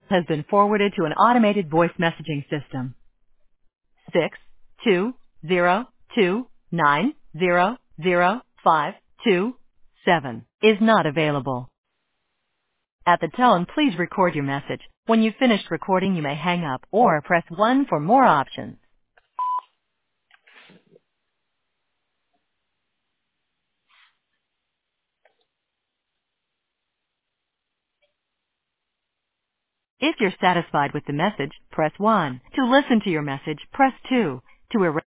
has been forwarded to an automated voice messaging system. 62029005227 is not available. At the tone, please record your message. When you've finished recording, you may hang up or press 1 for more options. If you're satisfied with the message, press 1. To listen to your message, press 2. To erase